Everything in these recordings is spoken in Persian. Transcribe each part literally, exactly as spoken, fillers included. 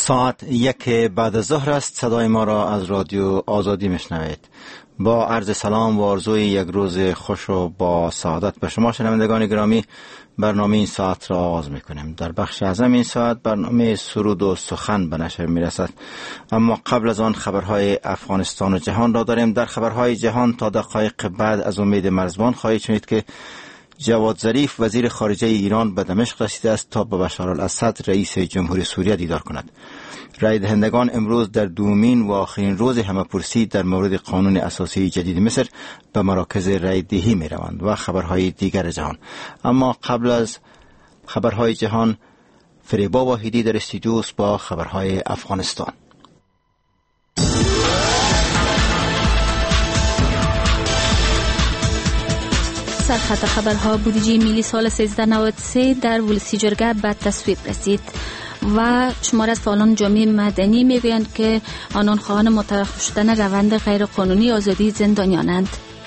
ساعت یک بعد از ظهر است. صدای ما را از رادیو آزادی میشنوید. با عرض سلام و آرزوی یک روز خوش و با سعادت به شما شنوندگان گرامی، برنامه این ساعت را آغاز میکنیم. در بخش اعظم این ساعت برنامه سرود و سخن به نشر میرسد، اما قبل از آن خبرهای افغانستان و جهان را داریم. در خبرهای جهان تا دقایق بعد از امید مرزبان خواهید شنید که جواد ظریف وزیر خارجه ایران به دمشق رسیده است تا با بشار الاسد رئیس جمهوری سوریه دیدار کند. رای دهندگان امروز در دومین و آخرین روز همه‌پرسی در مورد قانون اساسی جدید مصر به مراکز رای دهی می روند و خبرهای دیگر جهان. اما قبل از خبرهای جهان، فریبا واحدی در استودیو است با خبرهای افغانستان. سرخط خبرها: بودجه ملی سال سیزده نود و سه در ولسی جرگه به تصویب رسید و شمار از فعالان جامعه مدنی میگویند که آنان خواهان متوقف شدن روند غیر قانونی آزادی زندانیانند.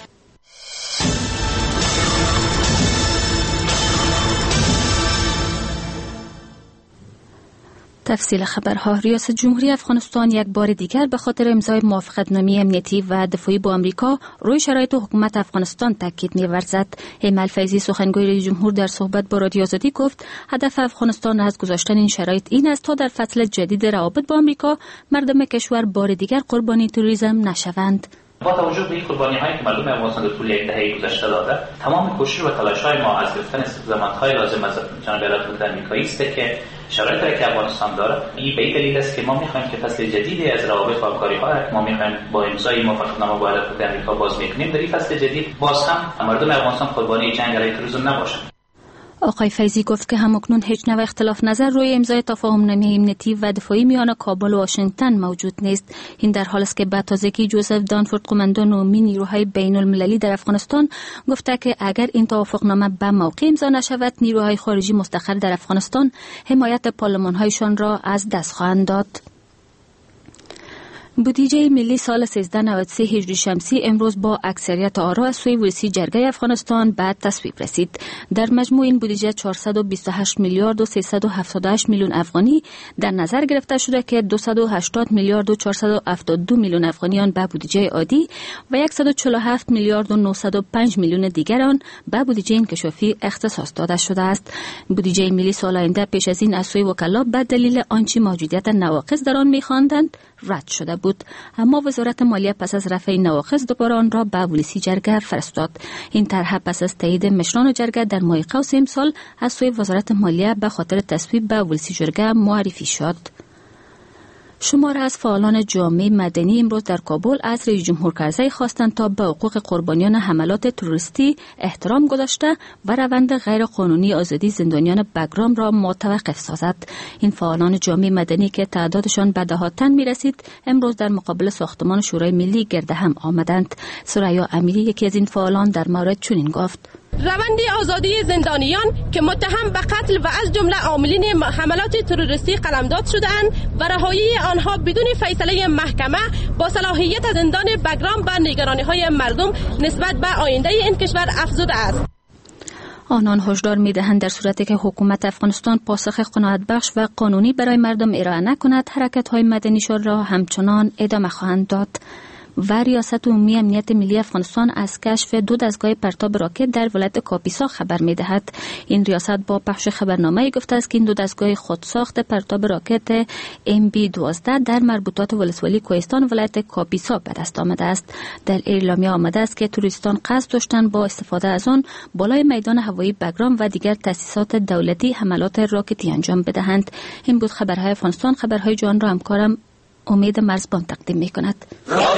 تفصیل خبرها: ریاست جمهوری افغانستان یک بار دیگر به خاطر امضای موافقتنامه امنیتی و دفاعی با آمریکا روی شرایط حکومت افغانستان تاکید می‌ورزد. ایمل فیضی سخنگوی رئیس جمهور در صحبت با رادیو آزادی گفت هدف افغانستان از گذاشتن این شرایط این است تا در فصل جدید روابط با آمریکا مردم کشور بار دیگر قربانی تروریسم نشوند. با توجه به این قربانی‌هایی که مردم افغانستان در طول یک دهه گذشته داده، تمام کوشش و تلاش‌های ما از گرفتن ضمانت‌های لازم از جانب ایالات متحده آمریکایی است که شرایطی که افغانستان داره، این به این دلیل است که ما می‌خوایم که فصل جدیدی از روابط و همکاری‌ها ما می‌خوایم با امضای موافقتنامه با ایالات متحده آمریکا باز می‌کنیم. در این فصل جدید باز هم مردم افغانستان قربانی جنگ علیه تروریسم نباشند. آقای فیضی گفت که همکنون هیچ نوع اختلاف نظر روی امضای تفاهم‌نامه امنیتی و دفاعی میان کابل و واشنگتن موجود نیست. این در حالی است که بعد تازگی جوزف دانفورد قماندان عمومی نیروهای بین المللی در افغانستان گفته که اگر این توافقنامه به موقع امضا نشود، نیروهای خارجی مستقر در افغانستان حمایت پارلمان‌هایشان را از دست خواهند داد. بودجه ملی سال سیزده نود و سه هجری شمسی امروز با اکثریت آرا از سوی ولسی جرگه افغانستان بعد تصویب رسید. در مجموع این بودجه چهارصد و بیست و هشت میلیارد و سیصد و هفتاد و هشت میلیون افغانی در نظر گرفته شده که دویست و هشتاد میلیارد و چهارصد و هفتاد و دو میلیون افغانیان به بودجه عادی و صد و چهل و هفت میلیارد و نهصد و پنج میلیون دیگر آن به بودجه انکشافی اختصاص داده شده است. بودجه ملی سال آینده پیش از این از سوی وکلا به دلیل آنچه موجودیت نواقص در آن می‌خواندند رد شده بود، اما وزارت مالیه پس از رفع نواقص دوباره آن را به ولسی جرگه فرستاد. این طرح پس از تایید مشران جرگه در ماه قوس امسال از سوی وزارت مالیه به خاطر تصویب به ولسی جرگه معرفی شد. شمار از فعالان جامعه مدنی امروز در کابل از رئیس جمهور کرزی خواستند تا به حقوق قربانیان حملات تروریستی احترام گذاشته و روند غیر قانونی آزادی زندانیان بگرام را متوقف سازد. این فعالان جامعه مدنی که تعدادشان به ده ها تن می‌رسید امروز در مقابل ساختمان شورای ملی گرد هم آمدند. ثریا امیری یکی از این فعالان در مورد چنین گفت: روند آزادی زندانیان که متهم به قتل و از جمله عاملین حملات تروریستی قلمداد شده‌اند و رهایی آنها بدون فیصله محکمه با صلاحیت زندان بگرام به نگرانی‌های مردم نسبت به آینده این کشور افزوده است. آنان هشدار می‌دهند در صورتی که حکومت افغانستان پاسخ قناعتبخش و قانونی برای مردم ارائه نکند، حرکت‌های مدنیشان را همچنان ادامه خواهند داد. و ریاست عمومی امنیت ملی افغانستان از کشف دو دستگاه پرتاب راکت در ولایت کاپیسا خبر می‌دهد. این ریاست با پخش خبرنامه گفته است که این دو دستگاه خودساخت پرتاب راکت ام بی دوازده در مربوطات ولسوالی کوهستان ولایت کاپیسا به دست آمده است. در اعلامیه آمده است که توریستان قصد داشتند با استفاده از آن بالای میدان هوایی بگرام و دیگر تأسیسات دولتی حملات راکتی انجام بدهند. این بود خبرهای افغانستان. خبرهای جهان را همکارم امید مرزبان تقدیم می کند.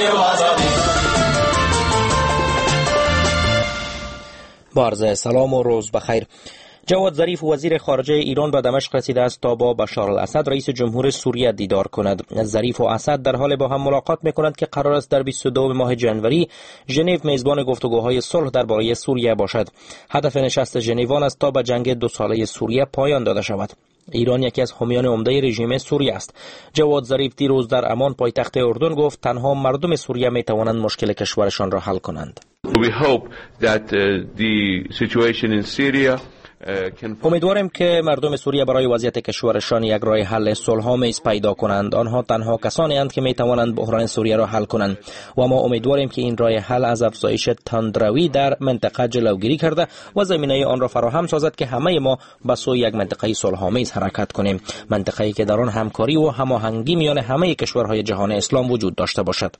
با عرض سلام و روز بخیر. جواد ظریف وزیر خارجه ایران به دمشق رسیده است تا با بشار الاسد رئیس جمهور سوریه دیدار کند. ظریف و اسد در حال با هم ملاقات می‌کنند که قرار است در بیست و دو ماه جنوری ژنو میزبان گفتگوهای صلح درباره سوریه باشد. هدف نشست ژنو است تا به جنگ دو ساله سوریه پایان داده شود. ایران یکی از حامیان عمده رژیم سوریه است. جواد ظریف دیروز در عمان پایتخت اردن گفت تنها مردم سوریه می توانند مشکل کشورشان را حل کنند. We hope that uh, the situation in Syria امیدواریم که مردم سوریه برای وضعیت کشورشان یک راه حل صلح‌آمیز پیدا کنند. آنها تنها کسانی اند که می توانند بحران سوریه را حل کنند و ما امیدواریم که این راه حل از افزایش تندروی در منطقه جلوگیری کرده و زمینه آن را فراهم سازد که همه ما به سوی یک منطقه صلح‌آمیز حرکت کنیم، منطقه‌ای که در آن همکاری و هماهنگی میان همه کشورهای جهان اسلام وجود داشته باشد.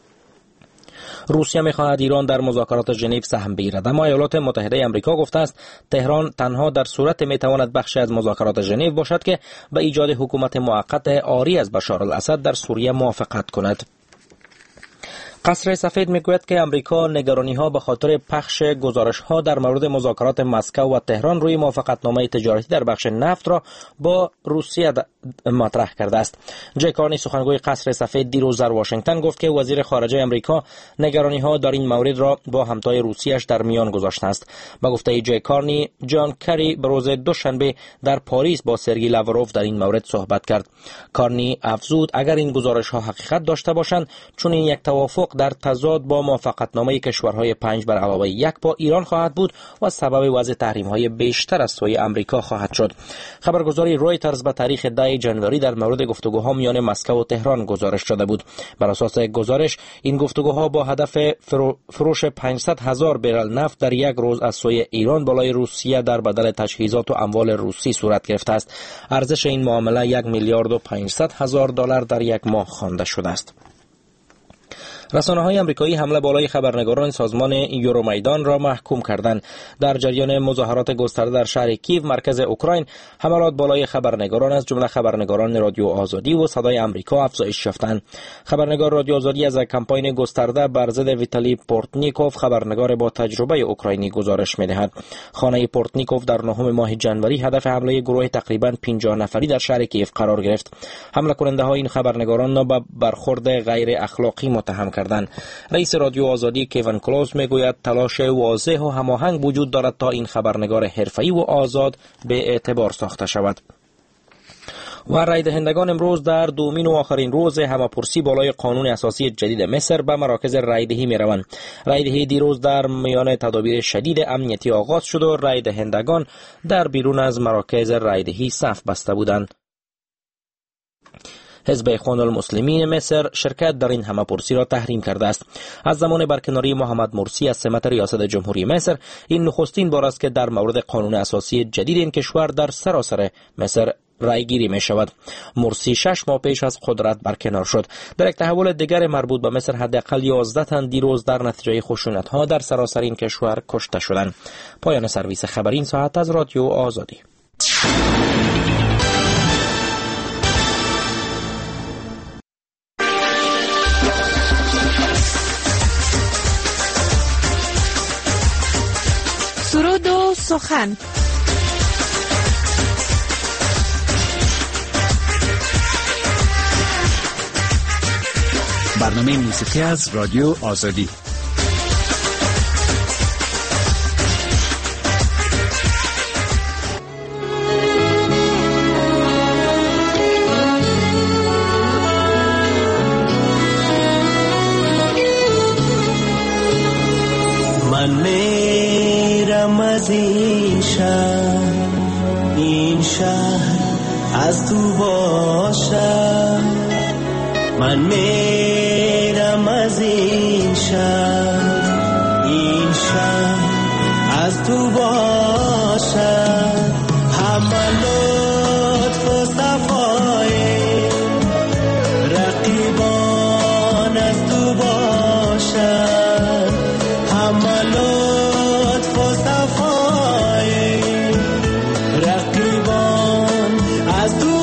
روسیه می‌خواهد ایران در مذاکرات ژنو سهم بگیرد، اما ایالات متحده آمریکا گفته است تهران تنها در صورت می‌تواند بخشی از مذاکرات ژنو باشد که به ایجاد حکومت موقت عاری از بشار الاسد در سوریه موافقت کند. قصر سفید میگوید که امریکا نگرانی‌ها به خاطر پخش گزارش‌ها در مورد مذاکرات مسکو و تهران روی موافقتنامه تجارتی در بخش نفت را با روسیه مطرح کرده است. جی کارنی سخنگوی قصر سفید دیروز در واشنگتن گفت که وزیر خارجه امریکا نگرانی‌ها در این مورد را با همتای روسیه‌اش در میان گذاشته است. با گفته جی کارنی، جان کری به روز دوشنبه در پاریس با سرگئی لاوروف در این مورد صحبت کرد. کارنی افزود اگر این گزارش‌ها حقیقت داشته باشند، چون این یک توافق در تضاد با موافقتنامه کشورهای پنج بر علاوه یک با ایران خواهد بود و سبب وضع تحریم‌های بیشتر از سوی آمریکا خواهد شد. خبرگزاری رویترز به تاریخ ده ژانویه در مورد گفتگوها میان مسکو و تهران گزارش شده بود. بر اساس گزارش این گفتگوها با هدف فرو فروش پانصد هزار برل نفت در یک روز از سوی ایران بالای روسیه در بدل تجهیزات و اموال روسی صورت گرفته است. ارزش این معامله یک میلیارد و پانصد هزار دلار در یک ماه خوانده شده است. رسانه‌های آمریکایی حمله بالای خبرنگاران سازمان یورومیدان را محکوم کردند. در جریان مظاهرات گسترده در شهر کیو مرکز اوکراین، حملات بالای خبرنگاران از جمله خبرنگاران رادیو آزادی و صدای آمریکا افزایش یافتند. خبرنگار رادیو آزادی از کمپاین گسترده بر ضد ویتالی پورتنیکوف، خبرنگار با تجربه اوکراینی، گزارش می‌دهد. خانه پورتنیکوف در نهم ماه ژانویه هدف حمله گروه تقریباً پنجاه نفری در شهر کیو قرار گرفت. حمله کننده‌ها این خبرنگاران را به برخورد غیر اخلاقی متهم کردند. رئیس رادیو آزادی کیون کلوز میگوید تلاش واضح و هماهنگ وجود دارد تا این خبرنگار حرفه‌ای و آزاد به اعتبار ساخته شود. و رای دهندگان امروز در دومین و آخرین روز همه‌پرسی بالای قانون اساسی جدید مصر به مراکز رایدهی می‌روند. رایدهی دیروز در میان تدابیر شدید امنیتی آغاز شد و رای دهندگان در بیرون از مراکز رایدهی صف بسته بودند. حزب اخوان المسلمین مصر شرکت در این همه‌پرسی را تحریم کرده است. از زمان برکناری محمد مرسی از سمت ریاست جمهوری مصر، این نخستین بار است که در مورد قانون اساسی جدید این کشور در سراسر مصر رای گیری می شود. مرسی شش ماه پیش از قدرت برکنار شد. در یک تحول دیگر مربوط به مصر، حداقل یازده تن دیروز در نتیجه خشونت‌ها در سراسر این کشور کشته شدند. پایان سرویس خبری این ساعت از رادیو آزادی. سرود و سخن. برنامه موسیقی از رادیو آزادی. من میرم از این شهر، این شهر از تو باشم. من میرم از این شهر، این شهر از تو باشم. همه لطف و صفای رقیبان از تو باشم. همه لطف و صفای رقیبان از تو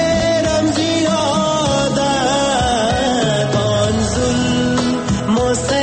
Mostra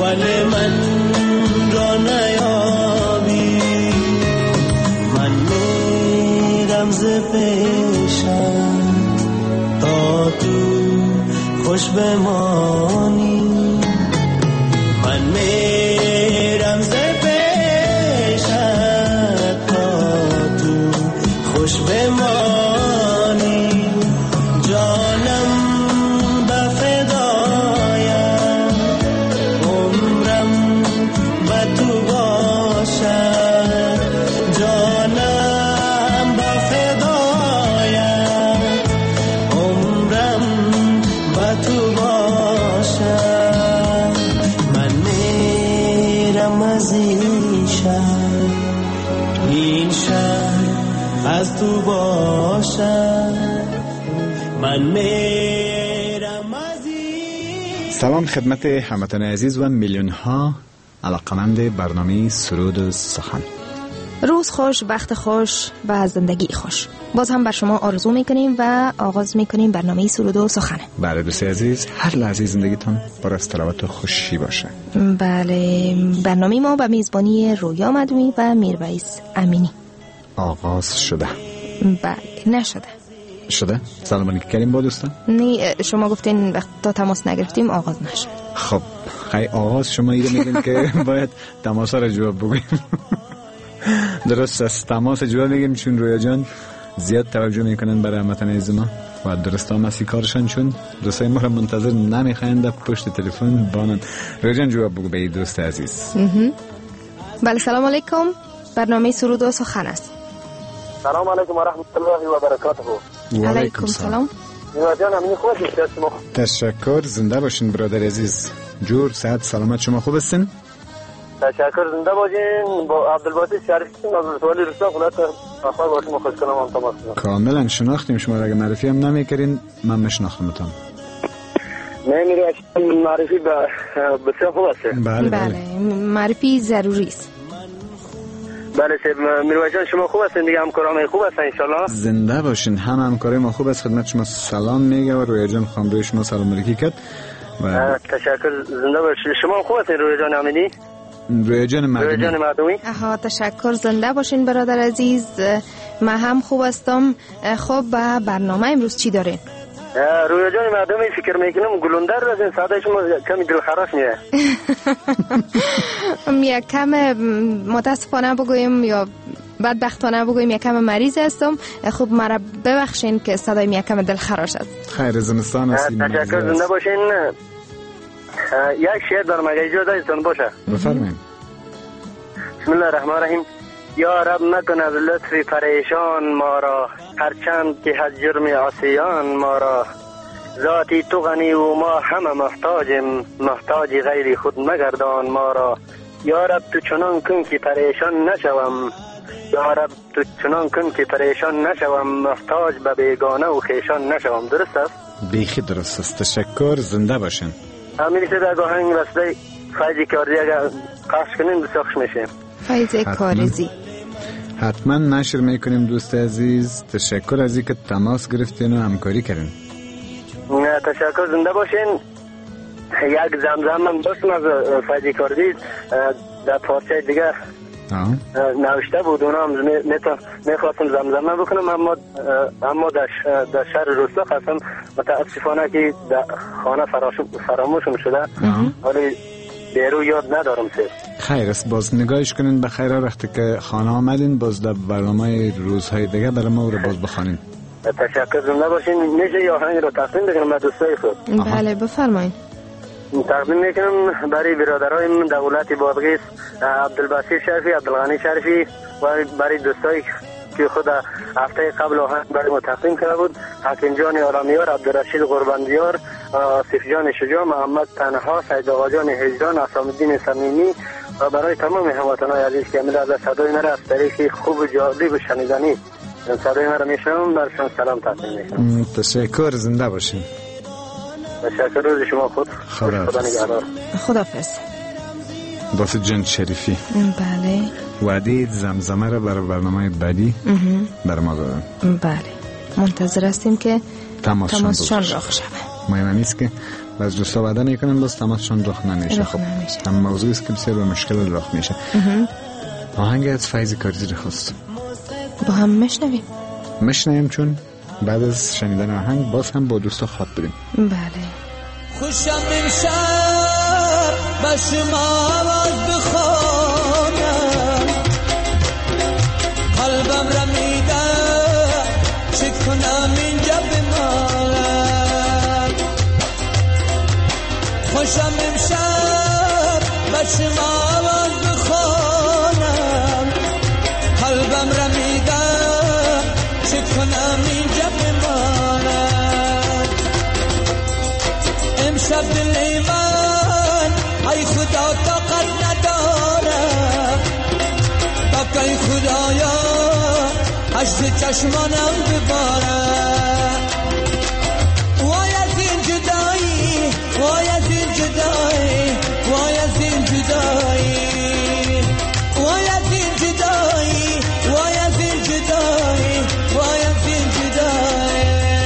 حال من را نیابی، من میرم ز پیشم تا تو خوش بمانی، من میرم ز پیشت تا تو خوش بمانی، جانم به فدایم عمرم به تو باشد، جانم به فدایم عمرم به تو باشد، من میرم از این شهر، این شهر از تو باشد، من میرم از این. سلام خدمت هموطن عزیز و میلیون ها علاقمند برنامه سرود و سخن. روز خوش، وقت خوش و زندگی خوش. باز هم بر شما آرزو میکنیم و آغاز میکنیم برنامه سرود و سخن. بله دوست عزیز، هر لحظه زندگیتان پر از طلبات و خوشی باشه. بله، برنامه ما به میزبانی رویا مدوی و میرویس امینی آغاز شده. بله، نشده شده؟ سلام علیکم کریم با دوستان. نه، شما گفتین وقت تا تماس نگرفتیم آغاز نشد. خب خیلی آغاز شما ایره میگین که باید تماس را جواب بگیم. درست است، تماس جواب میگیم چون رویا جان زیاد توجه میکنن برای هموطن عزیز ما و درست هم اسی کارشان، چون دوستای ما را منتظر نمیخواین در پشت تلفن بانن. رویا جان جواب بگو به این دوست عزیز. بله، سلام علیکم، برنامه سرود و سخن است. سلام علیکم و رحمت الله و برکاته. و علیکم سلام. نیما جان امینی خوب هستید شما؟ تشکر، زنده باشین برادر عزیز. جور صحت سلامت شما خوب هستین؟ تشکر، زنده باشین. با عبدالباسط شریفی از ولسوالی رسا خدمت اخوان با شما خوش کنم. هم تماس کنم. کاملا شناختیم شما را، اگه معرفی هم نمیکردین من میشناختمتون. نه میره معرفی به بسیار خوب است. بله بله، معرفی ضروری است. بله سید میرویس جان شما خوب هستین دیگه؟ همکاران خوب هستن ان شاء الله؟ زنده باشین، هم همکاری ما خوب است. خدمت شما سلام میگه و رویا جان خانم روی شما سلام علیکی کرد و تشکر، زنده باشین. شما خوب هستین رویا جان امینی؟ رویا جان مردمی. رویا جان مردمی. آها، تشکر، زنده باشین برادر عزیز. من هم خوب هستم. خب به برنامه امروز چی دارین؟ رویا جان مردمی فکر میکنم گلوندر از این صدای شما کمی دلخراش میه. یک کم متاسفانه بگویم یا بدبختانه بگویم یک کم مریض هستم. خب مرا ببخشین که صدای یک کم دلخراش است. خیر، زمستان است. تشکر، زنده باشین. یک شعر دارم اگه اجازه داشتون باشه. بفرمایید. بسم الله الرحمن الرحیم. یا رب مکن از لطفی پریشان ما را، هرچند که از جرم عصیان ما را، ذاتی تو غنی و ما همه محتاجیم، محتاج غیر خود مگردان ما را. یا رب تو چنان کن که پریشان نشوم، یا رب تو چنان کن که پریشان نشوم، محتاج به بیگانه و خیشان نشوم. درست است؟ بیخی درست است. تشکر، زنده باشین. همین سید اگه هنگ رسده فایزی کاری اگر قصد کنین بسیار خوش میشه. فایزی کارزی حتما نشر میکنیم دوست عزیز. تشکر از اینکه تماس گرفتین و همکاری کردین. تشکر، زنده باشین. یک زمزم من داشتم از فایزی کاردی در پارچه دیگه نوشته بود، اونا هم میخواستم زمزمه بکنم اما اما در شهر روستا هستم. متاسفانه که در خانه فراموشم شده، ولی بیرو یاد ندارم سر. خیر است، باز نگاهش کنین. بخیر وقتی که خانه آمدین باز در برنامه روزهای دیگه برای ما رو باز بخوانین. تشکر، زنده باشین. میشه یا آهنگ رو تقدیم بکنم به دوستای خود؟ بله بفرمایید. تقدیم میکنم برای برادرای من دولت بادغیس، عبدالباسط شریفی، عبدالغنی شریفی و برای دوستای که خود هفته قبل آهنگ برای ما تقدیم کرده بود، حکیم جان عالمیار، عبدالرشید قرباندیار، آصف جان شجاع، محمد تنها، سید آقا جان هجران، حسام الدین صمیمی و برای تمام هموطنان عزیز که امروز از صدای مرا از طریق خوب و جالب و شنیدنی صدای مرا میشنوم، برشان سلام تقدیم میکنم. تشکر، زنده باشین. تشکر، روز شما خود خدا نگهدار. خداحافظ. باسط جان شریفی. بله. وعده زمزمه را برای برنامه بعدی برای ما دادن. بله. منتظر هستیم که تماسشان را شود. مهم نیست که و از دوستا وعده میکنن باز تماسشون رخ نمیشه. خب هم موضوعی است که بسیار به مشکل رخ میشه. آهنگ از فیض کارزی رو خواست با هم مشنویم مشنویم چون بعد از شنیدن آهنگ باز هم با دوستا خواب بدیم. بله. خوشم امشب با شما آواز بخونم، قلبم را میده چه کنم اینجا بمانم. خوشم امشب با شما آواز بخونم، قلبم را میده چه کنم اینجا بمانم. امشب دل من ای خدا طاقت ندارم، تا که خدایا عشق چشمانم ببارم. وای از این جدایی، وای از این جدایی، وای از این جدایی، وای از این جدایی، وای از این جدایی، وای از این جدایی.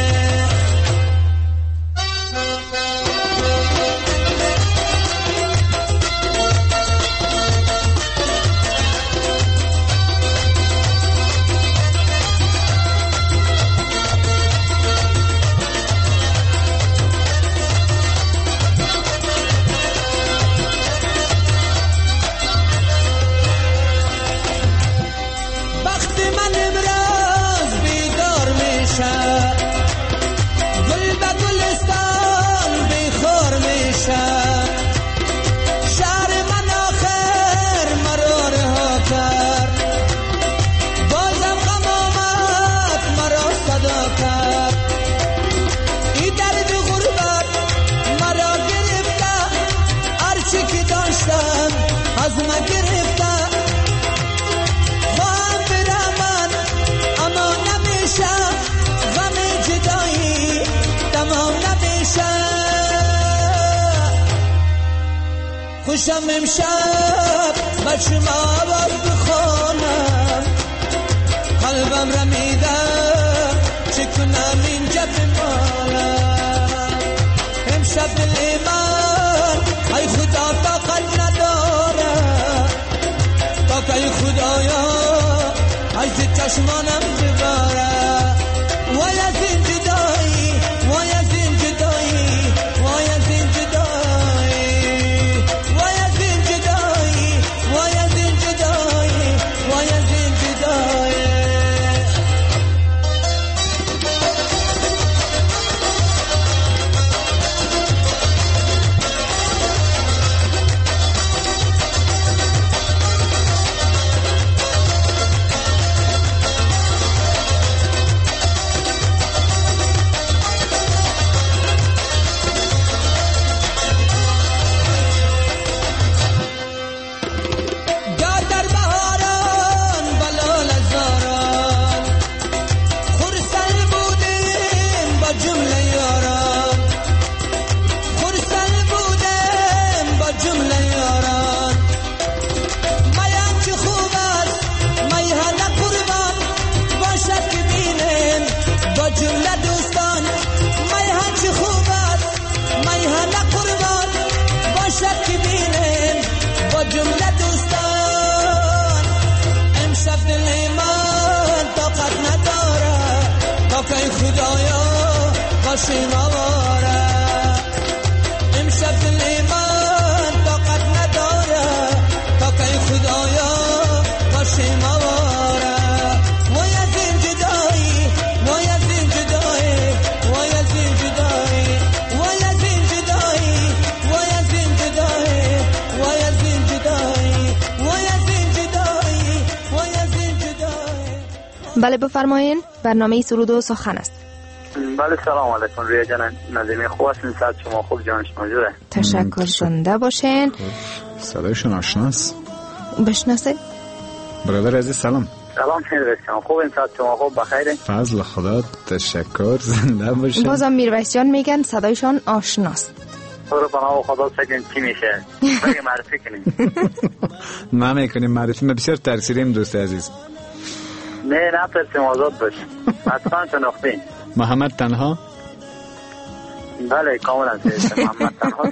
خوشم امشب با شما آواز بخونم، قلبم را میدم چه کنم اینجا بمانم. امشب دل من ای خدا طاقت ندارم، تا که ای خدایا عجز چشمانم ببارم. وای از این جدایی، وای از این جدایی، وای از این جدایی، جمله دوستان. امشب دل من طاقت نداره، تا که خدایا باشیم آواره. امشب دل من طاقت نداره، تا که خدایا باشیم آواره. وای از این جدایی، وای از این جدایی، وای از این جدایی، وای از این جدایی، وای از این جدایی، وای از این جدایی، وای از این جدایی، وای از این جدایی. بله بفرمایین، برنامه سرود و سخن است. بله سلام علیکم رویا جان، نظمی خوب هستین؟ صحت شما خوب؟ جان شما جوره؟ تشکر زنده باشین. صدایشون آشناست، بشناسید؟ برادر عزیز سلام. سلام میرویس جان، خوبین؟ صحت شما خوب؟ بخیرین؟ فضل خدا، تشکر، زنده باشین. بازم میرویس جان میگن صدایشان آشناست. برو پناه خدا سگین چی میشه؟ بگه معرفی کنیم. ما میکنیم معرفی، ما بسیار ترسیریم دوست عزیز. نه نه ترسیم، آزاد باش. حتما شناختین. محمد تنها؟ بله کاملا سید محمد تنها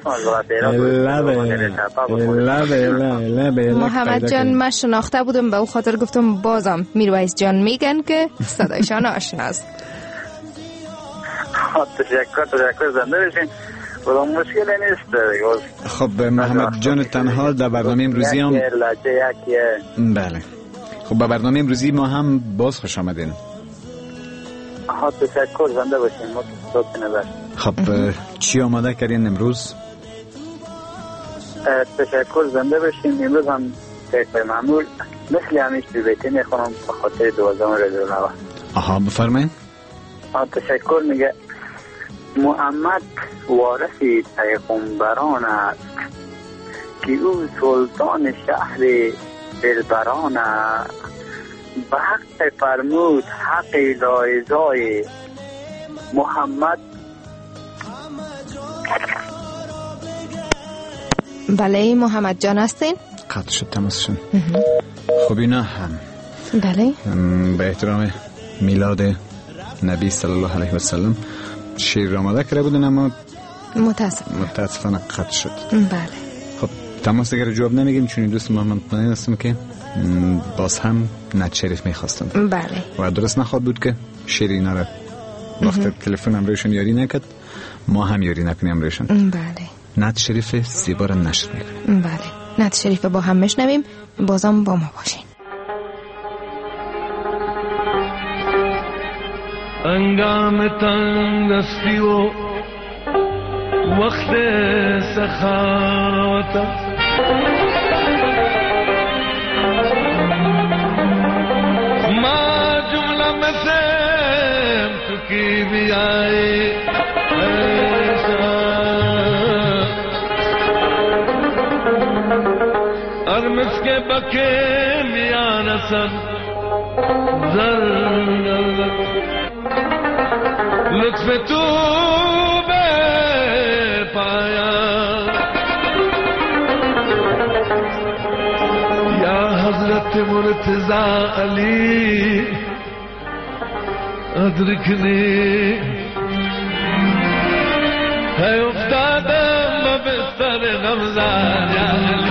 محمد جان من شناخته بودم به او خاطر گفتم بازم میرویس جان میگن که صدایشان آشناست. تشکر تشکر زنده بشین کدام مشکلی نیست. خب محمد جان تنها در برنامه امروزی هم بله خب به برنامه امروزی ما هم باز خوش آمدین. ها تشکر زنده باشین ما صوت نظر. خب چی آماده کردین امروز؟ تشکر زنده باشین. امروز هم طبق معمول مثل همیشه بی بیتی میخونم به خاطر دوازدهم ربیع الاول. آها بفرمایید. ها تشکر. میگه محمد وارث پیغمبران است که او سلطان شهر دلبران است. به حق فرمود حق لایزای محمد. بله محمد جان هستین؟ قطع شد تماسشون. خب اینا هم بله به احترام میلاد نبی صلی الله علیه و سلم شعر آماده کرده بودن اما متاسفانه متاسفانه قطع شد. بله خب تماس دیگر جواب نمیگیم چون دوست ما مطمئن هستم که باز هم نت شریف میخواستن. بله و درست نخواد بود که شعر اینا رو وقت تلفن امروشون یاری نکرد ما هم یاری نکنیم امروشون. بله نت شریف زیبا رو نشر میکنیم. بله نت شریف با هم میشنویم. بازم با ما باشین. انگام تنگستی و وقت سخاوت ما جمله مسیم تو کی بھی آئے ارمس کے بکے میاں نسل زر لطف تو بے پایا یا حضرت مرتضی علی ادرکنی ہے افتادم بستر غمزان یا علی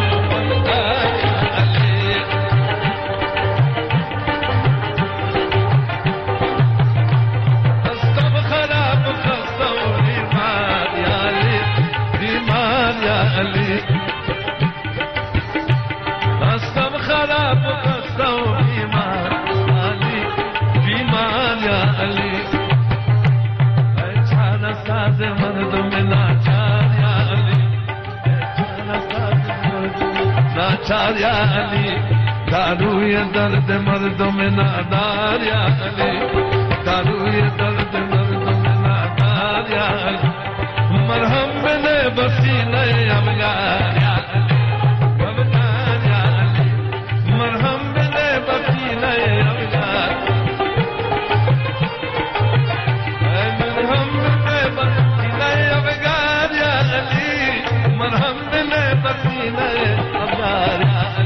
یا علی داروی درد مردم نادار یا علی داروی درد مردم نادار یا علی مرهم بنے بسیلے ابگار یا علی ابگار یا علی مرهم بنے بسیلے ابگار مرهم بنے بسیلے ابگار یا علی مرهم بنے بسیلے ابگار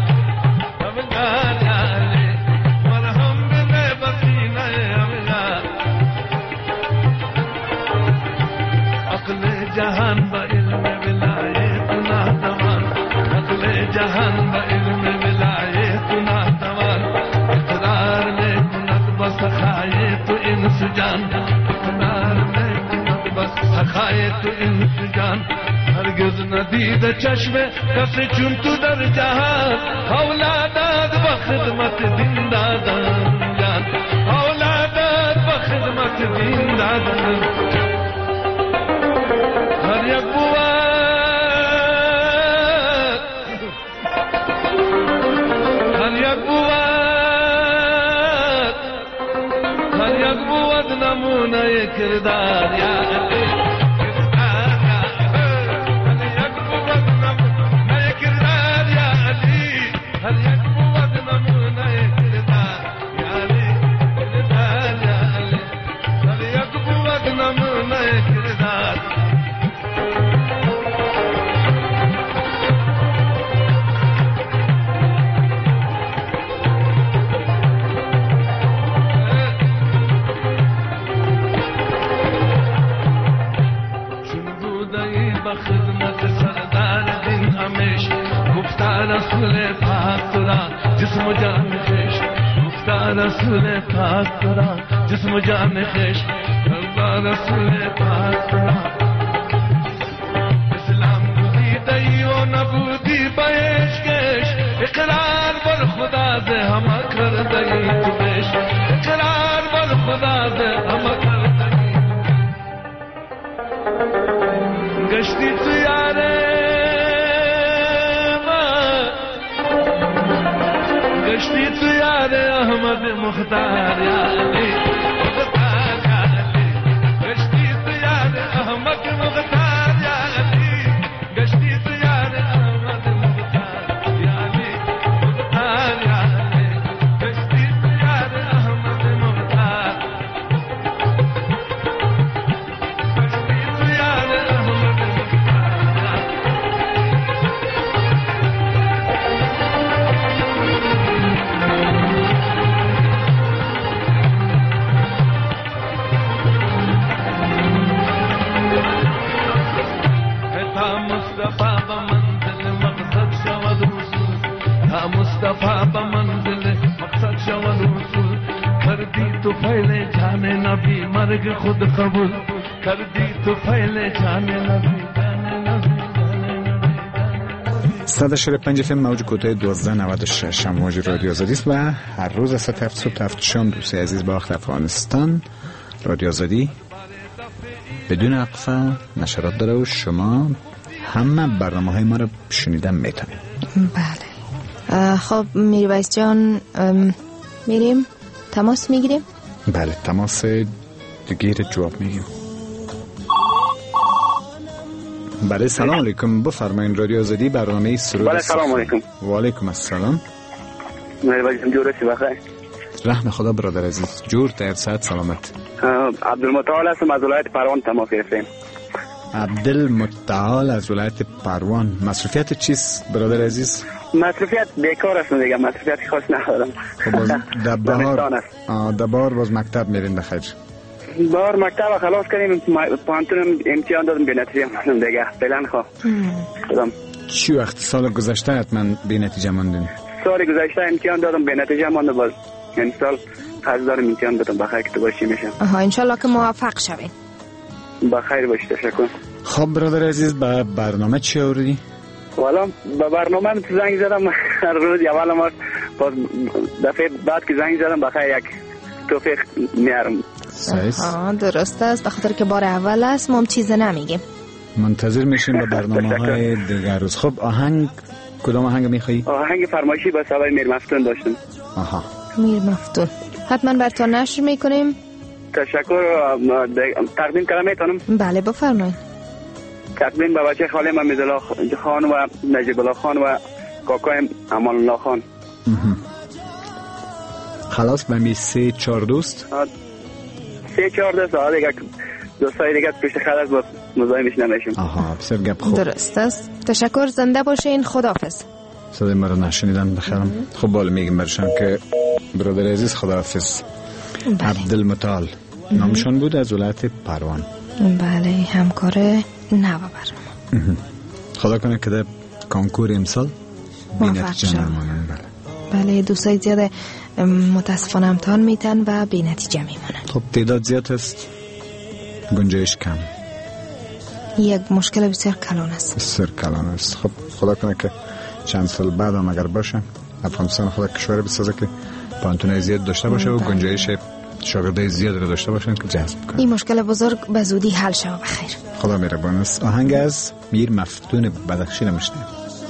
جہان با علم ولایت ناتوان عقل جہان با علم ولایت ناتوان اقرار میں کنت بس خائے تو انس جان اقرار میں کنت بس خائے تو انس جان ہرگز ندید چشم کس چون تو در جہان اولادات بخدمت دین دادن جان اولادات بخدمت دین دادن هر یک بود هر یک بود هر یک بود نمونه کردار یا علی هر یک بود نمونه کردار یا علی هر یک بود نمونه کردار یا علی کردار یا علی هر یک بود نمونه کردار رسول پاک تو را جسم و جان خیش گفتا رسول پاک تو را جسم و جان خیش گفتا رسول پاک تو را اسلام گزیده و نبودی بایشکش اقرار بر خدا ده همه کرده تو بیش اقرار بر خدا ده همه کرده گشتی تو یاره گشتی تو یاد احمد مختار یا علی مختار یا علی گشتی تو یاد احمد مختار یا علی گشتی تو یاد احمد مختار یا علی مختار یا علی گشتی تو یاد احمد مختار گشتی تو یاد احمد مصطفی با منزل مقصد شود وصول کردی تو فیل جان نبی مرگ خود قبول کردی تو فیل جان نبی صد و چهل و پنج فم موج کوتاه دوازده نود و شش موج رادیو آزادی است و هر روز از ساعت هفت صبح تا هفت شام دوست عزیز با وقت افغانستان رادیو آزادی بدون وقفه نشرات داره و شما همه برنامه های ما رو شنیدن میتونید. بله خب میرویس جان میریم تماس میگیریم. بله تماس دیگه جواب میگیم. بله سلام علیکم بفرمایید رادیو آزادی برنامه سرود. بله سلام علیکم. و علیکم السلام. میرویس جان جور هستی بخیر؟ رحم خدا برادر عزیز جور تا صحت سلامت. عبدالمتعال هستم از ولایت پروان تماس گرفتیم. عبدالمتعال از ولایت پروان. مصروفیت چیست برادر عزیز؟ مصروفیت بیکار هستم دیگه مصروفیت خاص ندارم. خب باز دبار دبار باز مکتب میرین بخیر. بار مکتب خلاص کردیم پانتونم امتحان دادم به نتیجه ماندم دیگه فعلا خواه خودم. چی وقت سال گذشته حتما به نتیجه ماندین؟ سال گذشته امتحان دادم به نتیجه مانده باز این سال قرض دارم امتحان بدم بخیر که تو باشی میشم. آها انشالله که موفق شوین. بخیر باشی تشکر. خب برادر عزیز به برنامه چی آوردی؟ والا با برنامه تو زنگ زدم هر روز اول ما باز دفعه بعد که زنگ زدم بخیر یک توفیق میارم. آه درست است بخاطر که بار اول است ما هم چیز نمیگیم. منتظر میشیم به برنامه های دیگر روز. خب آهنگ کدام آهنگ میخوایی؟ آهنگ فرمایشی با صدای میر مفتون داشتم. آها میر مفتون حتما براتون نشر میکنیم. تشکر. تقدیم کردم میتونم؟ بله بفرمایید. تقدیم به بچه خاله ممیزالله خان و نجیب الله خان و کاکایم امان الله خان. خلاص به می سه چهار دوست؟ سه چهار دوست آه دیگه دوستای دیگه پشت خط است باز مزاحمش نمیشیم. آها بسیار گپ خوب. درست است. تشکر زنده باشین. خداحافظ. صدای ما رو نشنیدن بخیرم. خب بالا میگیم برشان که برادر عزیز خداحافظ. عبدالمتعال نامشان بود از ولایت پروان. بله همکار نوا برنامه. خدا کنه که در کنکور امسال بی نتیجه نمانن. بله بله دوستای زیاد متاسفانه امتحان میتن و بی نتیجه میمونن. خب تعداد زیاد است گنجایش کم. یک مشکل بسیار کلان است. بسیار کلان است. خب خدا کنه که چند سال بعد هم اگر باشه افغانستان خدا کشور بسازه که پانتونای زیاد داشته باشه و گنجایش شاگردای زیاد رو داشته باشن که جذب کنن. این مشکل بزرگ به زودی حل شود بخیر. خدا مهربان است. آهنگ از میر مفتون بدخشی نمیشنه.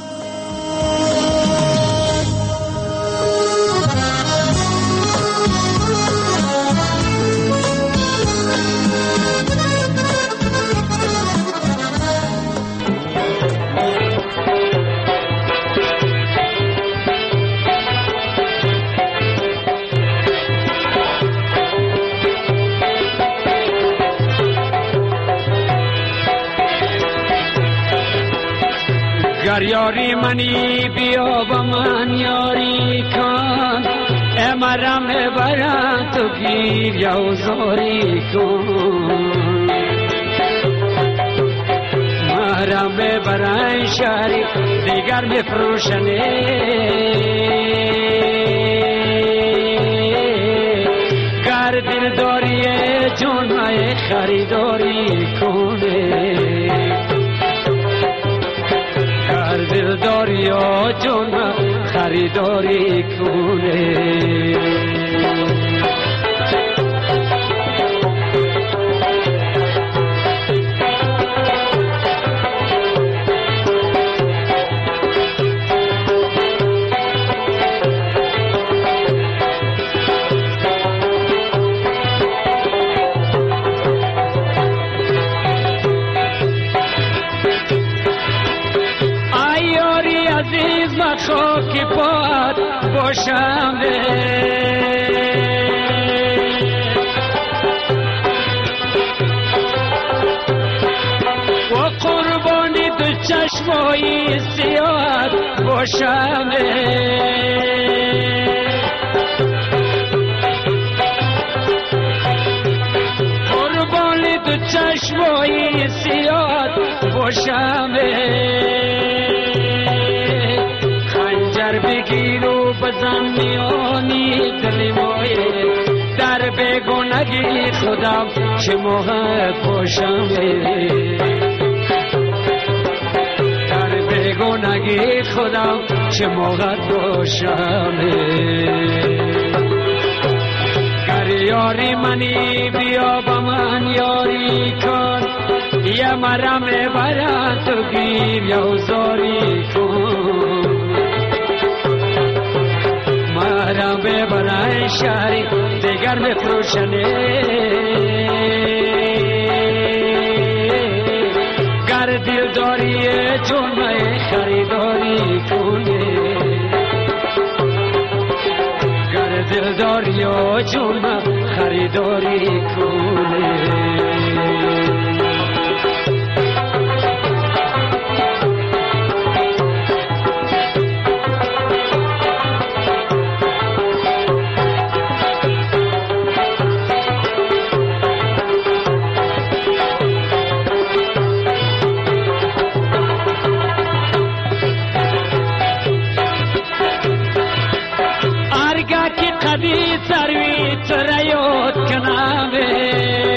یاری منی بیا با من یاری کن امرم برم تو گیر یا زاری کن مرا ببرن شهری دیگر میفروشنه گر دلداری جانای خریداری کنه گر دلداری جان خریداری کنه خاکی پات باشم و قربانی تو چشمایی سیاد باشم قربانی تو چشمایی سیاد باشم بگیر و بزن میانی دل مایه در بیگانگی خودم چه موقع باشم در بیگانگی خودم چه موقع باشم گر یاری منی بیا با من یاری کن یا مرا میبرد تو گیر یا زاری کن مرا ببرن شهری دیگر میفروشنه گر دلداری جانای خریداری کنه گر دلداری جان خریداری کنه سروی تریوت کنامه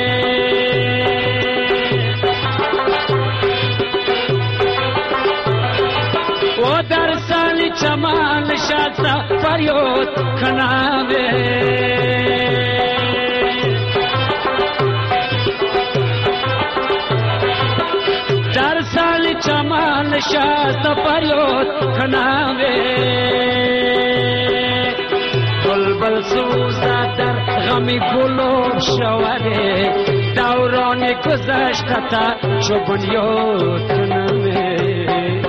و در سال چمان شاسا فریوت کنامه در سال چمان شاسا فریوت کنامه بلبل سوزد در غمی گلوب شوره دوران گذشته تا چو بنیاد کنمه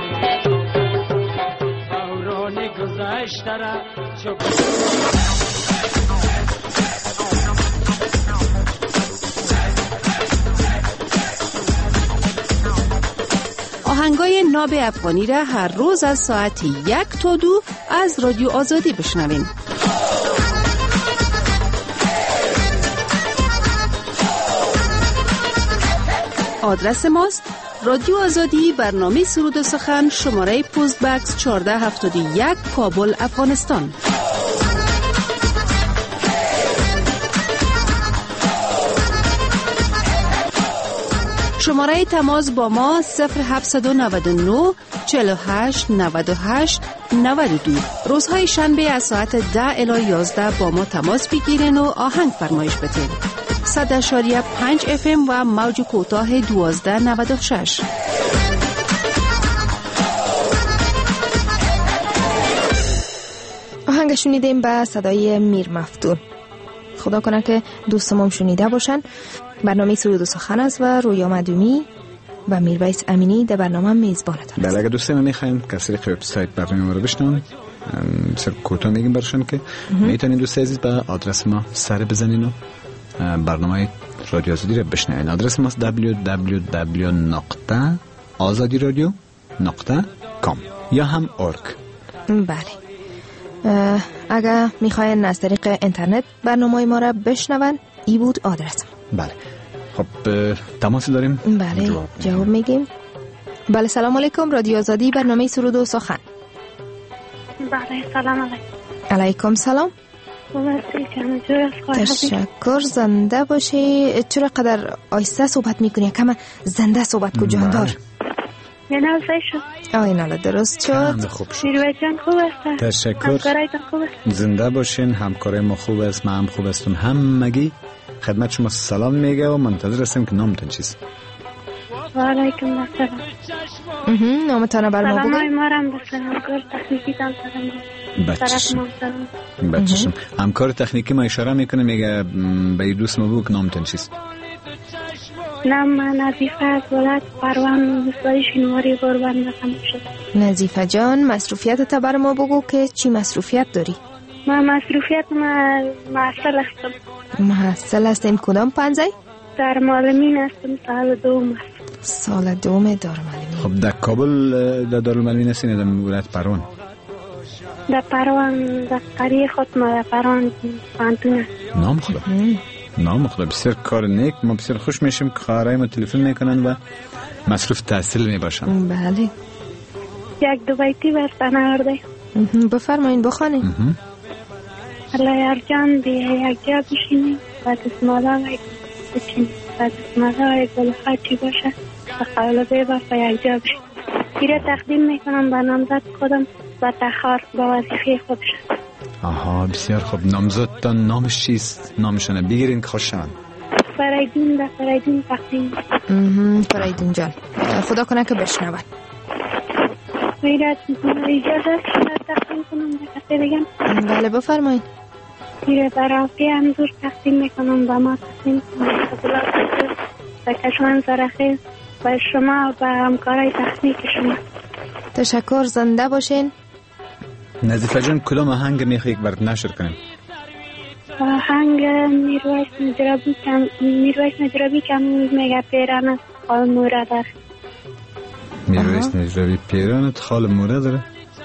دوران گذشته را چو آهنگای ناب افغانی را هر روز از ساعت یک تا دو از رادیو آزادی بشنوین. آدرس ماست رادیو آزادی برنامه سرود و سخن شماره پست بکس چهارده هفتاد و یک کابل افغانستان. شماره تماس با ما صفر هفتصد و نود و نه چهل و هشت نود و هشت نود و دو. روزهای شنبه از ساعت ده الی یازده با ما تماس بگیرین و آهنگ فرمایش بدین. صد اشاریه پنج اف ام و موج کوتاه دوازده نود و شش. آهنگ شنیدیم به صدای میر مفتون. خدا کنه که دوستمون شنیده باشن. برنامه سرود و سخن است و رویا مدومی و میرویس امینی در برنامه میزبانتان است. بله اگه دوستان میخواین که از طریق وبسایت برنامه ما رو بشنون سر کوتاه میگیم برشون که میتونین دوست عزیز به آدرس ما سر بزنین و برنامه رادیو آزادی رو بشنوین. آدرس ما دبلیو دبلیو دبلیو دات آزادی رادیو دات کام یا هم اورگ. بله اگه میخواین از طریق اینترنت برنامه ما رو بشنون ای بود آدرس. بله خب تماس داریم؟ بله جواب, جواب میگیم. بله سلام علیکم، رادیو آزادی، برنامه سرود و سخن. بله سلام علیکم. علیکم سلام. تشکر، زنده باشی. چرا قدر آیسته صحبت میکنی؟ کم زنده صحبت کو جاندار. یه نال سای شد. آه این درست شد. میرویس جان خوب است. تشکر. همکارایتان خوب است. زنده باشین، همکارای ما خوب است، ما هم خوب هستیم. همگی خدمت شما سلام میگه و منتظر هستیم که نامتون چیست. و علیکم السلام. نامتان بر ما بگو. سلام ما را به همکار تکنیکی تان بچشم بچشم همکار تکنیکی ما اشاره میکنه، میگه به دوست ما بگو که نامتون چیست. نام من نظیفه از ولایت پروان روستای شینواری قربان رقم شد. نظیفه جان، مصروفیت تا بر ما بگو که چی مصروفیت داری؟ ما مصروفیت ما محصل هستم. محصل هستیم کدام پنزه؟ در معلمین هستم، سال دوم هستم. سال دوم دارالمعلمین. خب در کابل در دارالمعلمین هستین در ولایت پروان؟ در پروان، در قریه خود ما در پروان پانتون هست. نام خدا نام خدا بسیار کار نیک. ما بسیار خوش میشیم که خواهرای ما تلفن میکنن و مصروف تحصیل میباشن. بله. یک دو بیتی برستان آورده. بفرمایین بخوانید. الله یار جان بیا یک جا بشینیم و دستمالا و بچینیم و دستمالا و گل خاچی باشه و قولا بیبار و یک جا بشینیم. ایره تقدیم میکنم به نامزد خودم و تخار با وظیفه خودش. آها بسیار خوب. نامزدتان نامش چیست؟ نامشانه بگیرین که خوش شوند. فریدون ده فریدون تقدیم. فریدون جان خدا کنه که بشنود. ایره اجازه تقدیم کنم به کسی بگم؟ بله بفرمایید. ایره برافی همزور تقدیم میکنم و ما تقدیم کنم و کشوان زرخیز و شما و همکارای تکنیک شما. تشکر، زنده باشین. نظیفه جان کدام آهنگ میخوایی که برات نشر کنیم؟ آهنگ میرویس نجرابی کم میرویس نجرابی کم میگه پیرانت خال موره داره. میرویس نجرابی پیرانت خال موره داره.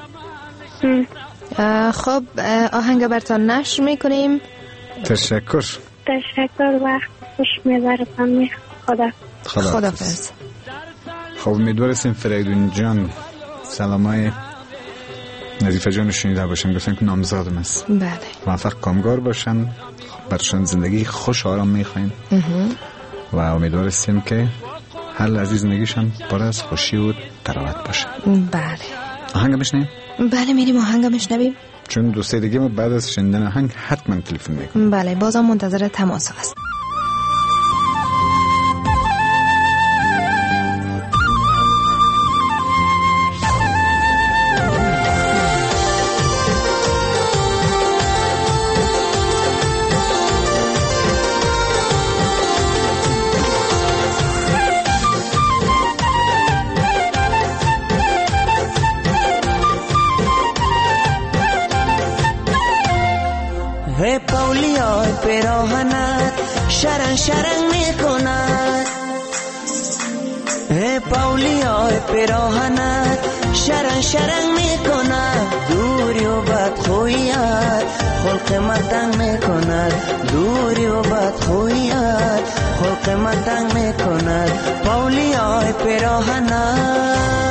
خب آهنگ براتون نشر میکنیم. تشکر. تشکر، وقت خوش میبرتان. خدا خدافظ. خب امیدوارستیم فریدون جان سلامای نظیفه جان شنیده باشن، گفتن که نامزادم است. بله. موفق کامگار باشن، برشان زندگی خوش آرام میخوایم و امیدوارستیم که هر لحظه زندگیشان پر از خوشی و تراوت باشه. بله. آهنگ میشنیم؟ بله میریم آهنگ میشنویم، چون دوسته دیگه ما بعد از شنیدن آهنگ حتما تلفن میکنیم. بله بازم منتظر تماس هست. پیراهنت شرنگ شرنگ میکند، ای پاولیای پیراهنت شرنگ شرنگ میکند، دوری و بدخویت خلق متنگ میکند، دوری و بدخویت خلق متنگ میکند، پاولیای پیراهنت.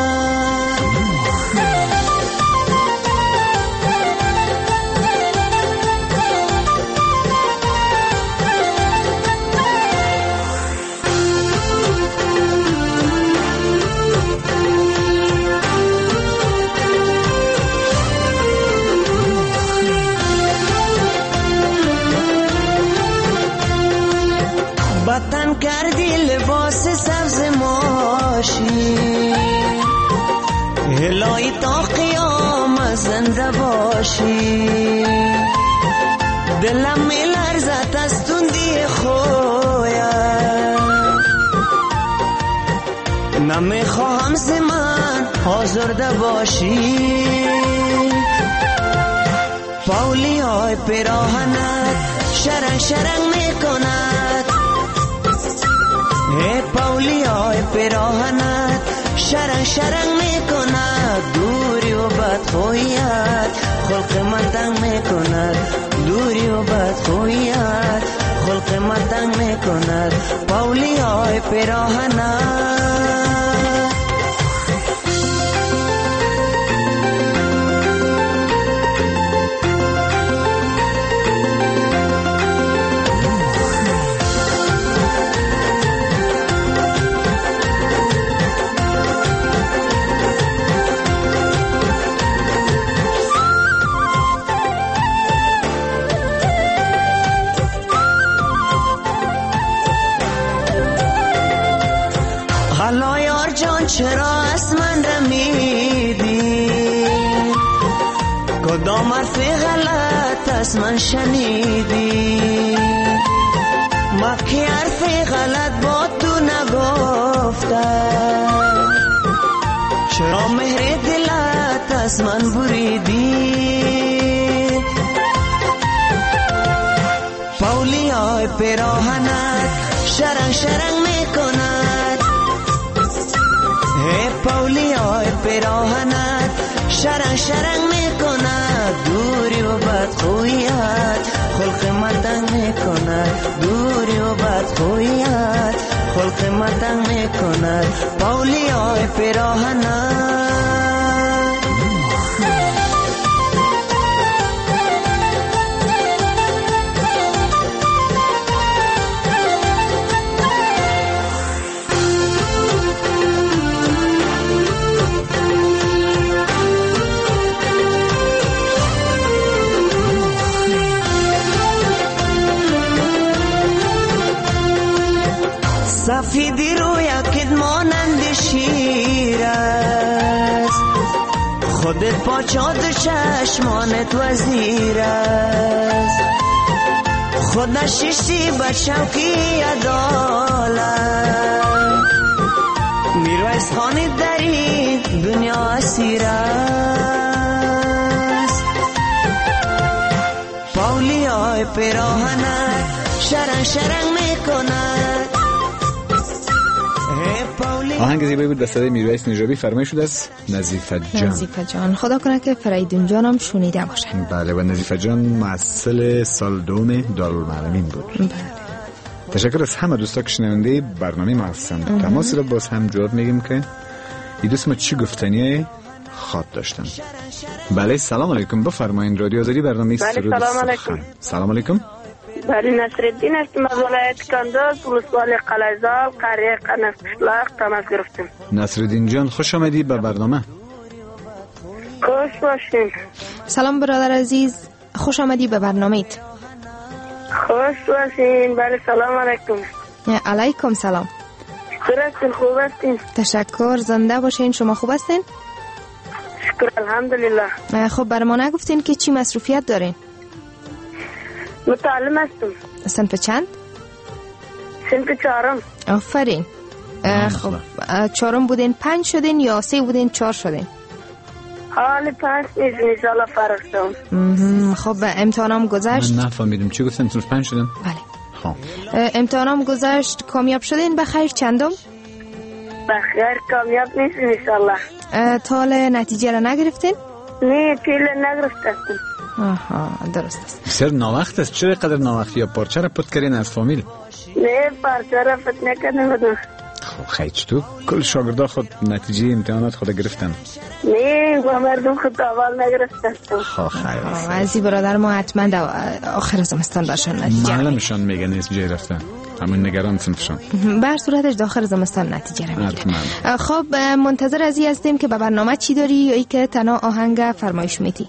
وطن کردی لباس سبز ماشی، هلای تا قیامت زنده باشی، دلم میلرزد از تندی خویت، نمیخواهم ز من آزرده باشی، پاولی های پیراهنت شرنگ شرنگ میکند، ای پاولی های پیراهنت شرنگ شرنگ میکند، دوری و بدخویت خلق متنگ میکند، دوری و بدخویت خلق متنگ میکند، پاولی های پیراهنت. کدام حرف غلط از من شنیدی؟ ما که حرف غلط با تو نگفتم، چرا مهر دلت از من بریدی؟ پولی های پیراهنت شرنگ شرنگ میکند، هی پولی های پیراهنت شرنگ شرنگ میکند، دوری و بدخویت خلق مدنگ میکند، دوری و بدخویت خلق مدنگ میکند. پولی های پیراهنت سفیدی روی اکید مانند شیر است، خودت پاچاد چشمانت وزیر است، خود نششتی بچوکی عدالت، میرویس خانی در این دنیا اسیر است. پولی های پیراهنت شرنگ شرنگ میکند. آهنگ زیبایی بود به صدای میرویس نژابی، فرمایش شده از نظیفه جان. نظیفه جان، خدا کنه که فریدون جان هم شنیده باشن. بله، و نظیفه جان محصل سال دوم دارالمعلمین بود. بله. تشکر از همه دوستا که شنونده برنامه ما هستن. تماس رو باز هم جواب میگیم که این دوست ما چی گفتنی خواب داشتن. بله، سلام علیکم، بفرمایید. رادیو آزادی برنامه بله، سرود سلام سخن. علیکم. سلام علیکم. بله، نصرالدین هستم از ولایت کندز، ولسوالی قلعه‌زال، قریه قنف قشلاق تماس گرفتم. نصرالدین جان، خوش آمدی به برنامه. خوش باشین. سلام برادر عزیز، خوش آمدی به برنامه‌ت. خوش باشین. بله، سلام علیکم. علیکم سلام. شکر هستین، خوب هستین؟ تشکر، زنده باشین. شما خوب هستین؟ شکر الحمدلله. خب برای ما نگفتین که چی مصروفیت دارین؟ متعلم هستم. صنف چند؟ صنف چهارم. آفرین. خب چهارم بودین پنج شدین یا سه بودین چهار شدین؟ حال پنج نیست، انشالله فرق شدم. خب امتحانم گذشت؟ من نفهمیدم چی گفتن، صنف پنج شدن؟ بله. خب امتحانم گذشت، کامیاب شدین؟ بخیر چندم؟ بخیر کامیاب نیست انشالله. تا حال نتیجه را نگرفتین؟ نه، پیل نگرفتم. آها، درست است. بسیار ناوقت است. چرا قدر ناوقتی؟ یا پارچه را پت کردین از فامیل؟ نه، پارچه را پت نکردم بودم. خب خیلی تو کل شاگردا خود نتیجه امتحانات خود گرفتن؟ نه، با مردم خود اول نگرفتم. خب خیلی عزیزی برادر ما حتما در آخر زمستان داشتن نتیجه. معلمشان میگن از جای رفتن، همون نگران صنفشان. بر صورتش داخل زمستان نتیجه رو میگیره. خب منتظر از این هستیم که به برنامه چی داری یا ای که تنها آهنگ فرمایش میتی؟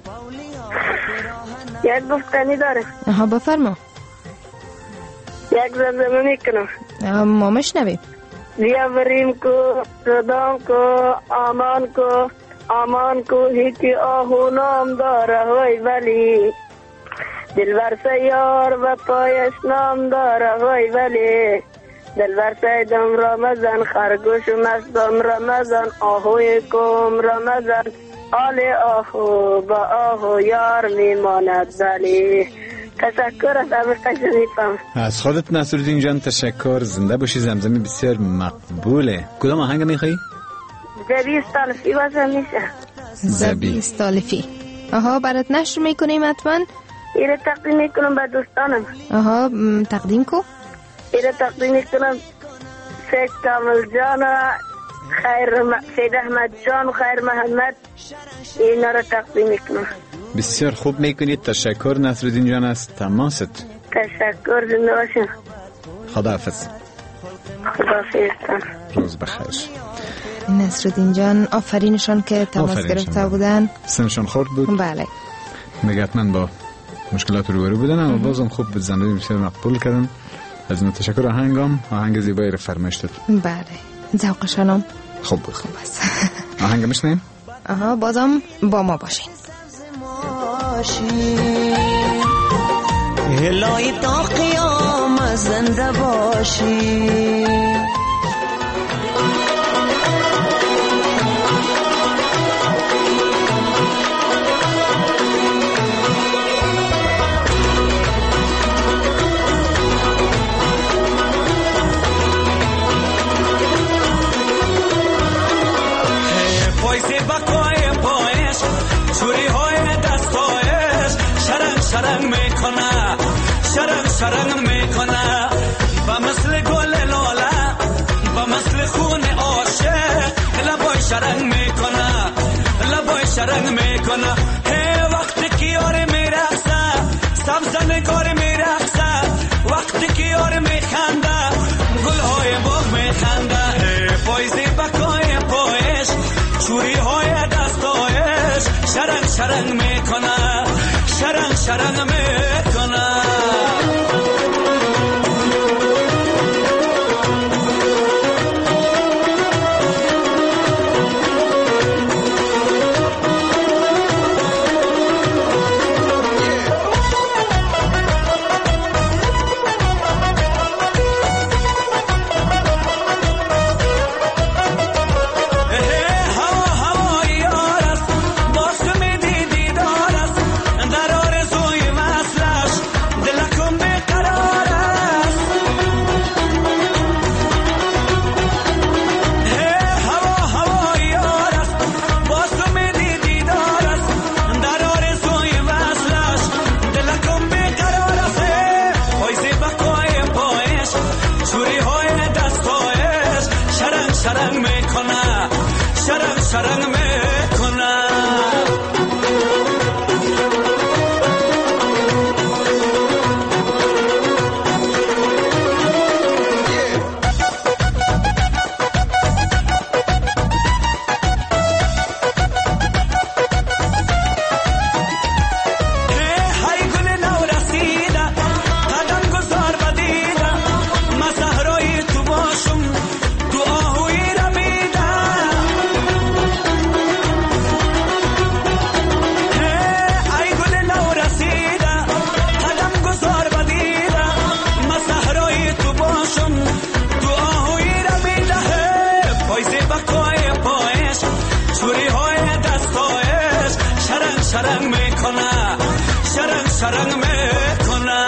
یک گفتنی داره. آها، بفرما. یک زمزمه کنم. ما مشنویم. بیاوریم کو صدام کو آمان کو آمان کو هیچی آهو نام داره وای ولی دلبر سیار و پایش نام داره وای ولی دلبر سیدم رمضان خرگوش و مستم رمضان آهوی کم رمضان آل آهو با آهو یار میماند ولی. تشکر از همه قشنگیتم. از خودت نصرالدین جان تشکر. زنده باشی. زمزمه بسیار مقبوله. کدام آهنگ میخوایی؟ زبی استالفی بازم میشه. زبی استالفی. آها، برات نشر میکنیم حتما. ایره تقدیم میکنم به دوستانم. آها، تقدیم کو؟ ایره تقدیم میکنم سید کامل جان و خیر م... سید احمد جان و خیر محمد، اینا را تقدیم میکنم. بسیار خوب میکنید. تشکر نصرالدین جان از تماست. تشکر، زنده باشین. خداحافظ. خداحافظ. روز بخیر. نصرالدین جان آفرینشان که تماس گرفته بودن. سنشان خورد بود. بله. میگه حتما با مشکلات روبرو بودن، اما بازم خوب بود. زندگی بسیار مقبول کردن. از این تشکر. آهنگام آهنگ زیبایی رو فرمایش داد. بله، ذوقشانم خوب بود. خوب است. آهنگ میشنیم. آها، بازم با ما باشین. باشی، الهی تا قیامت زنده باشی. شرنگ میکنه شرنگ شرنگ میکنه با مثل گل لاله با مثل خون عاشق لبای شرنگ میکنه لبای شرنگ میکنه. هی وقتی که یار میرقصه سبز نگار میرقصه، وقتی که یار میخنده گلهای باغ میخنده. هی پایزی بکای پایش چوری های دستایش شرنگ شرنگ میکنه شرنگ شرنگ میکنه. شرنگ میکنه شرنگ شرنگ میکنه. شرنگ میکنه شرنگ شرنگ میکنه.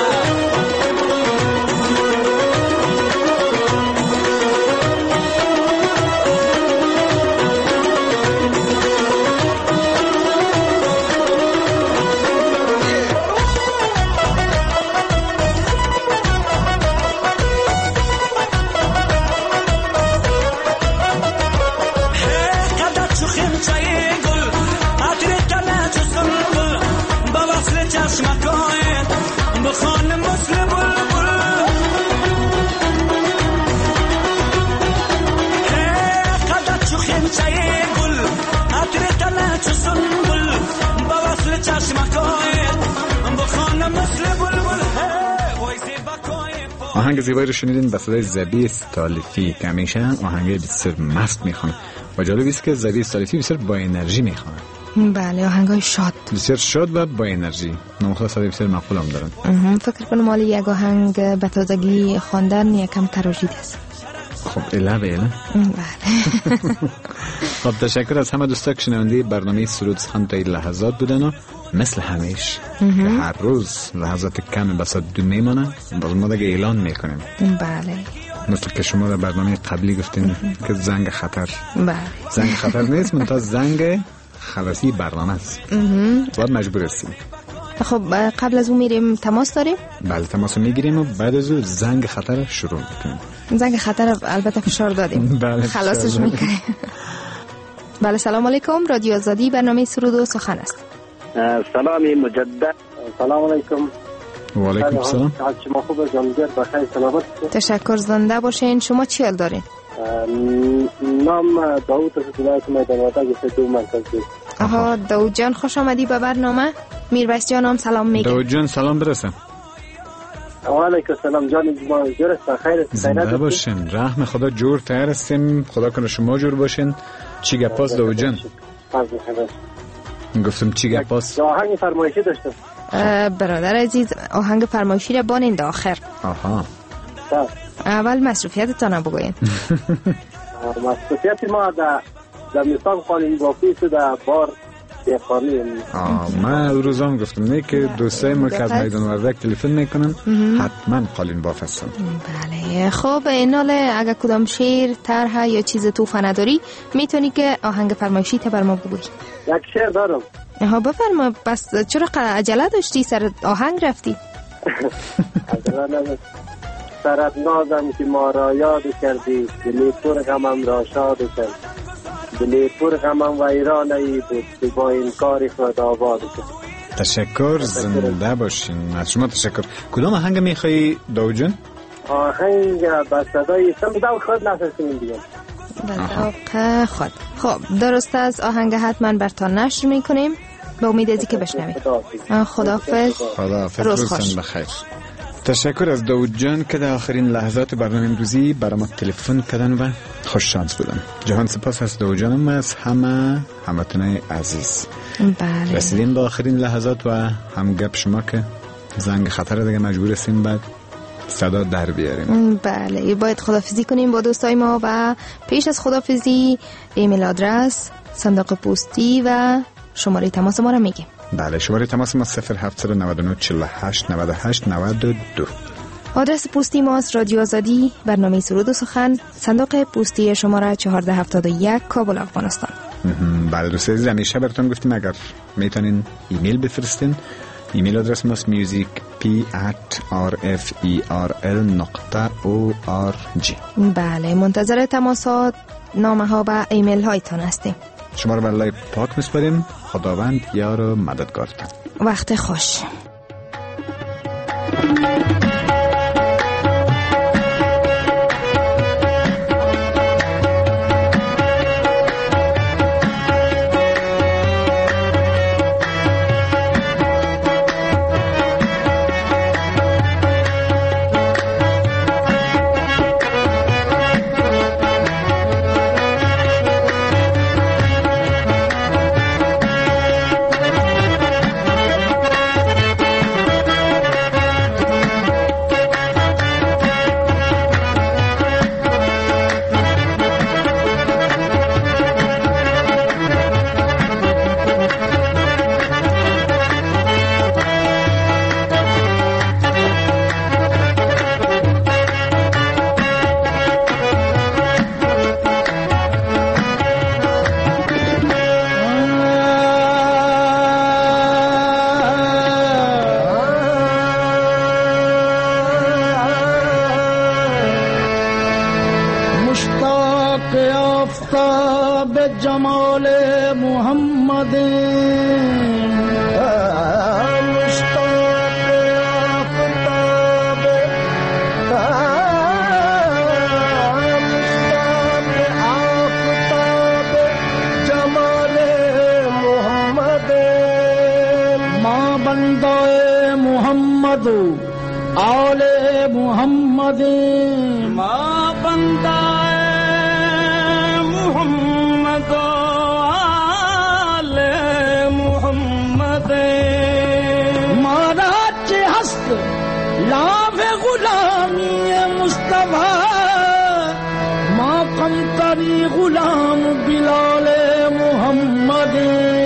آهنگ زیبایی رو شنیدین به صدای زبی استالیفی که همیشه آهنگ بسیار مست میخونه و جالب است که زبی استالیفی بسیار با انرژی میخونه. بله آهنگای شاد بسیار شاد و با انرژی نمخلا صدای بسیار معقول هم دارن. فکر کنم مالی یک آهنگ به تازگی خواندن یکم تراژید است. خب اله به اله. بله. خب تشکر از همه دوستا که شنونده برنامه سرود سخن تا این لحظات بودن و مثل همیشه که هر روز لحظات کمی بسات دو میمانه باز ما دیگه اعلان میکنیم. بله مثل که شما در برنامه قبلی گفتین که زنگ خطر. بله زنگ خطر نیست منتها زنگ خلاصی برنامه است. باید مجبور هستیم. خب قبل از اون میریم تماس داریم؟ بله تماس میگیریم و بعد از اون زنگ خطر شروع میکنیم. زنگ خطر البته فشار دادیم. بله خلاصش میکنیم. بله سلام علیکم، رادیو آزادی برنامه سرود و سخن است. سلامی مجدد. سلام علیکم. و علیکم السلام. شما خوب جانگر بخیر سلامت. تشکر زنده باشین. شما چی حال دارین؟ نام داوود از ولایت میدان وردگ دو مرکز. آها داوود جان خوش آمدی به برنامه. میرویس جانم سلام میگم. داوود جان سلام برسه. و علیکم السلام جان جما جورس بخیر. زنده باشین. رحم خدا جور تر هستیم. خدا کنه شما جور باشین. چی گپاس داوود جان؟ گفتم چی گپ باز؟ آهنگ فرمایشی داشتم. برادر عزیز آهنگ فرمایشی را بانید آخر. آها. اول مصروفیتتان بگوین. مصروفیت ما در در مثال قانون بافی شده بار دیخانی. من روزام گفتم نه که دوستای ما که از میدان وردک تلفن میکنن حتما قالین باف هستن. بله خب این حاله اگر کدام شعر طرح یا چیز تو نداری میتونی که آهنگ فرمایشی تا بر ما بگوی. یک شعر دارم. ها بفرما. بس چرا عجله داشتی سر آهنگ رفتی؟ عجله نداشت. سرت نازم که ما را یاد کردی، دلی پر غمم را شاد کردی، دلی پر غمم ویرانه‌ای بود که با این کاری خود آباد کرد. تشکر، زنده باشین. از شما تشکر. کدام آهنگ میخوایی داوود جان؟ آهنگ با صدای صندوق خود نفسیم دیگه. صندوق خود. خب درست از آهنگ حتما برتان نشر میکنیم به امید ازی که بشنویم. خداحافظ. خداحافظ. روز خوش بخیر. تشکر از داوود جان که در آخرین لحظات برنامه امروزی برای ما تلفن کردن و خوش شانس بودن. جهان سپاس از داوود جانم از همه هموطنان عزیز. بله. رسیدیم به آخرین لحظات و هم گپ شما که زنگ خطر دیگه مجبور هستیم بعد صدا در بیاریم. بله باید خدافزی کنیم با دوستای ما و پیش از خدافزی ایمیل آدرس، صندوق پستی و شماره تماس ما را میگیم. بله شماره تماس ما صفر هفت نه نه چهل و هشت نود و هشت نود و دو. آدرس پستی ما است رادیو آزادی، برنامه سرود و سخن، صندوق پستی شماره چهارده هفتاد و یک، کابل افغانستان. بله دوست عزیز همیشه براتون گفتیم اگر میتونین ایمیل بفرستین. ایمیل آدرس ماست music p at r f e r l dot o r g. بله منتظر تماسات، نامه ها و ایمیل هایتان هستیم. شما رو به الله پاک میسپاریم. خداوند یار و مددگارتان. وقت خوش. جمال محمد محمد آل محمد ما بندہ محمد آل محمد ماراج ہست لاف غلامی مصطفیٰ ما قمتری غلام بلال محمد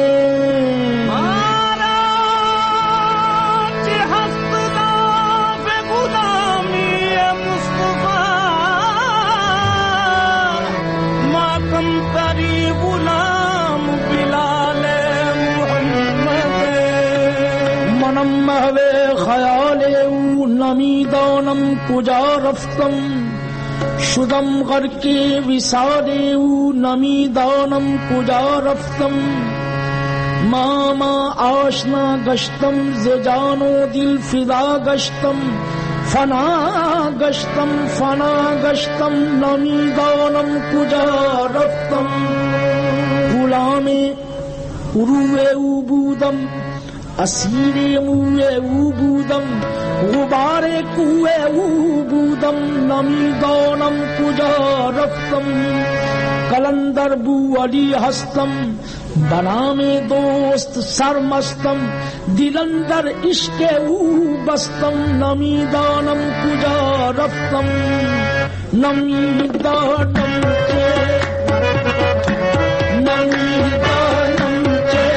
خیال او نمیدانم کجا رفتم شدم غرق وصال او نمیدانم کجا رفتم ما ما آشنا گشتم ز جان و دل فدا گشتم فنا گشتم فنا گشتم نمیدانم کجا رفتم غلام روح او بودم اسیر موی او بودم غبار کوه او بودم نمیدانم کجا رفتم قلندر بو علی هستم بنام دوست سرمستم دلم در عشق او بستم نمیدانم کجا رفتم نمیدانم که نمیدانم که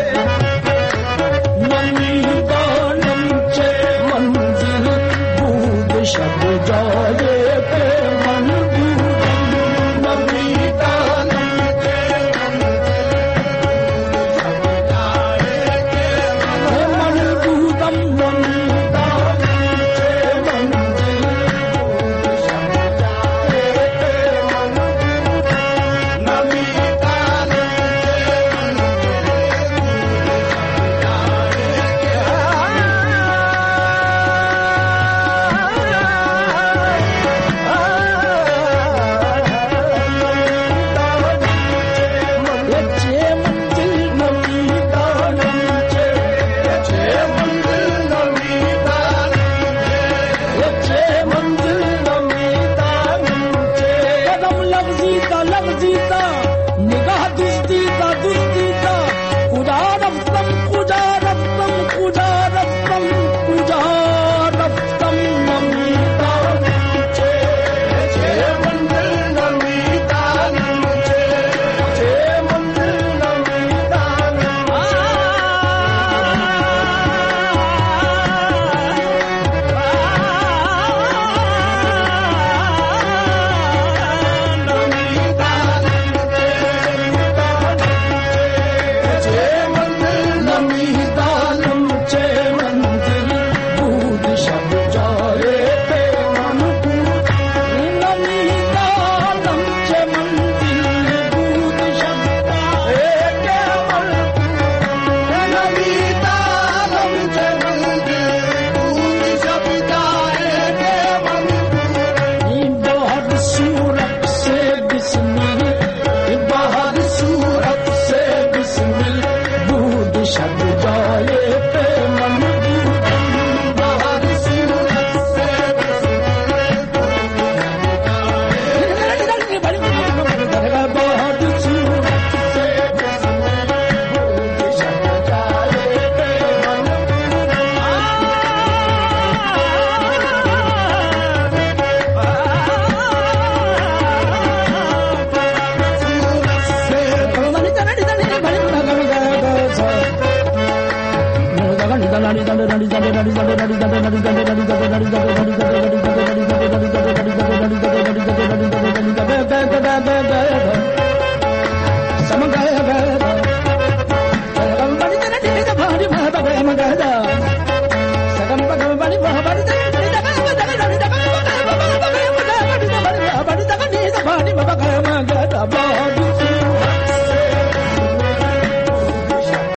نمیدانم که منزل بود شب جای من بودم نمیدانم Samagaya